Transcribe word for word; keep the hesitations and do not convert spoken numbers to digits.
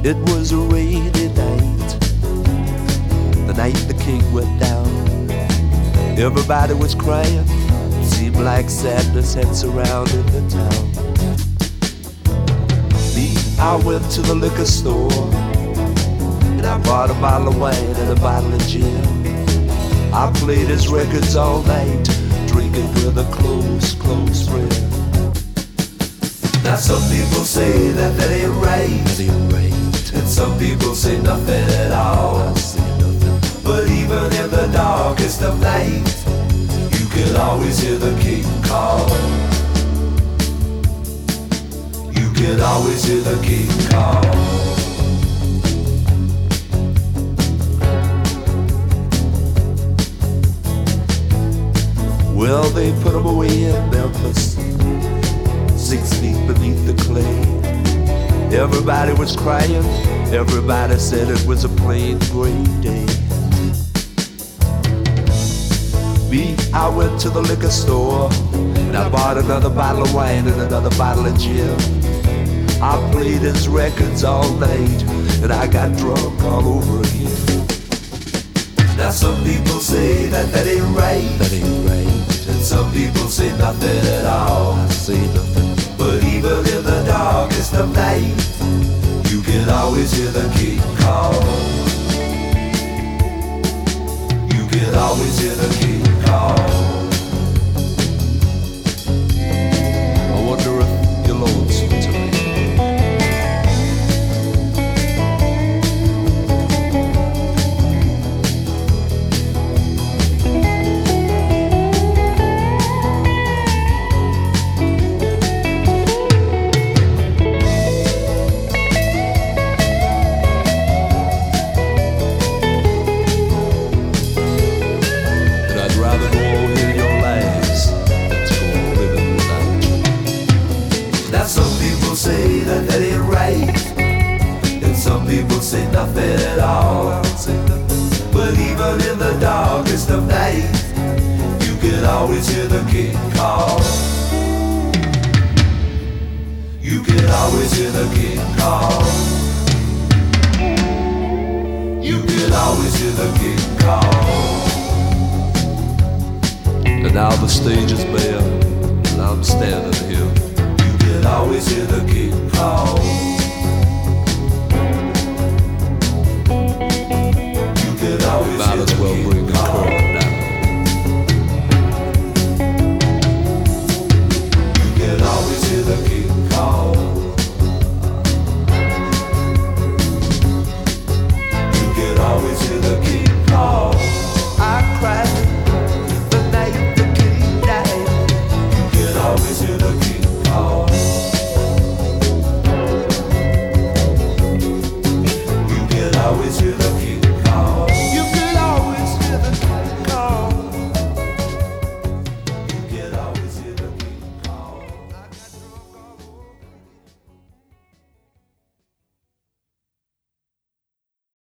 It was a rainy night, the night the king went down. Everybody was crying, seemed like sadness had surrounded the town. Me, I went to the liquor store, and I bought a bottle of wine and a bottle of gin. I played his records all night, drinking with a close, close friend. Now some people say that that ain't right, that ain't right. And some people say nothing at all. I say nothing. But even in the darkest of night, you can always hear the king call. You can always hear the king call. Well, they put him away in Memphis, six feet beneath the clay. Everybody was crying, everybody said it was a plain gray day. Me, I went to the liquor store, and I bought another bottle of wine and another bottle of gin. I played his records all night, and I got drunk all over again. Now some people say that that ain't right, that ain't right. And some people say nothing at all. I say nothing. But even in the darkest of night, you can always hear the king call. You can always hear the king call. I wonder if you're lonesome tonight. Say that that ain't right, and some people say nothing at all. But even in the darkest of night, you can always hear the king call. You can always hear the king call. You can always hear the king call. And now the stage is bare, and I'm standing here. You can always hear the king call. You can always hear the king call.